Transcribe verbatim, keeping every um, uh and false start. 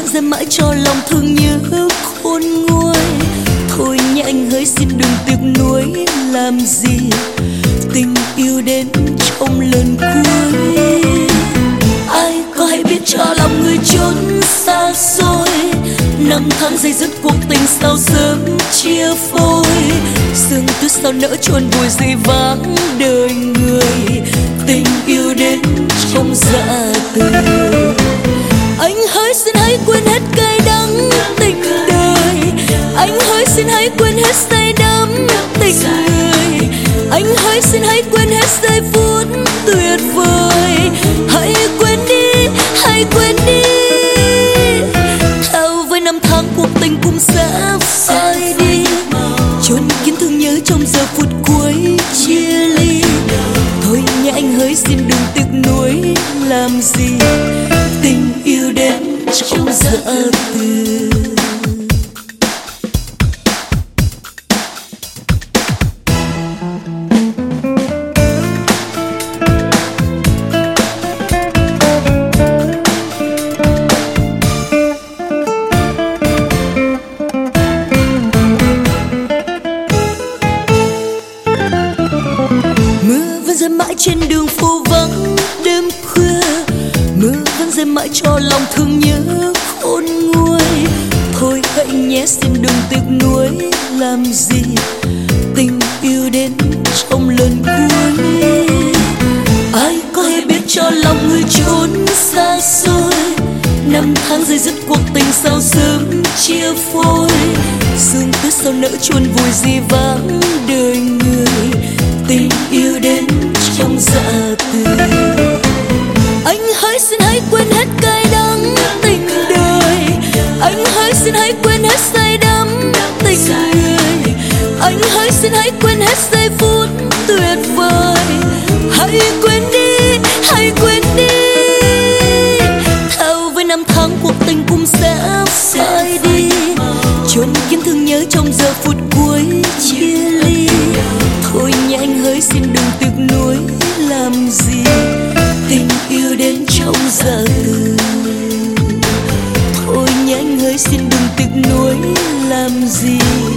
ra mãi cho lòng thương nhớ khôn nguôi. Thôi nhé anh hỡi xin đừng tiếc nuối làm gì, tình yêu đến trong lần cuối. Ai có hay biết cho lòng người trốn xa xôi, năm tháng dây dứt cuộc tình sao sớm chia phôi. Sương tuyết sao nỡ chôn vùi dĩ vãng đời người, tình yêu đến trong dạ từ. Anh hỡi xin hãy quên hết cay đắng tình đời, anh hỡi xin hãy quên hết say đắm tình người. Anh hỡi xin hãy quên hết giây phút tuyệt vời, hãy quên đi, hãy quên đi. Theo với năm tháng cuộc tình cũng sẽ phai đi, chôn kín thương nhớ trong giờ phút cuối chia ly. Thôi nhé anh hỡi xin đừng tiếc nuối làm gì, tình yêu đến trong dạ từ. Mãi trên đường phố vắng đêm khuya, mưa vẫn rơi mãi cho lòng thương nhớ khôn nguôi. Thôi hãy nhé xin đừng tiếc nuối làm gì, tình yêu đến trong lần cuối. Ai có hay biết cho lòng người trốn xa xôi, năm tháng dây dứt cuộc tình sao sớm chia phôi. Sương tuyết sao nỡ chôn vùi dĩ vãng đời người, tình yêu đến trong dạ từ. Anh hỡi xin hãy quên hết cay đắng tình đời, anh hỡi xin hãy quên hết say đắm tình người. Anh hỡi xin hãy quên hết giây phút tuyệt vời, hãy quên đi, hãy quên đi. Theo với năm tháng cuộc tình cũng sẽ phai đi, chôn kín thương nhớ trong giờ phút cuối chia ly. Thôi nhé anh hỡi xin đừng tiếc nuối làm gì, tình yêu đến trong dạ từ. Thôi nhé anh hỡi xin đừng tiếc nuối làm gì.